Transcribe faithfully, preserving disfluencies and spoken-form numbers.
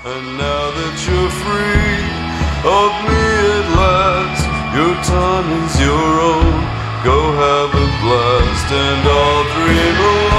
And now that you're free of me at last, your time is your own. Go have a blast and I'll dream away.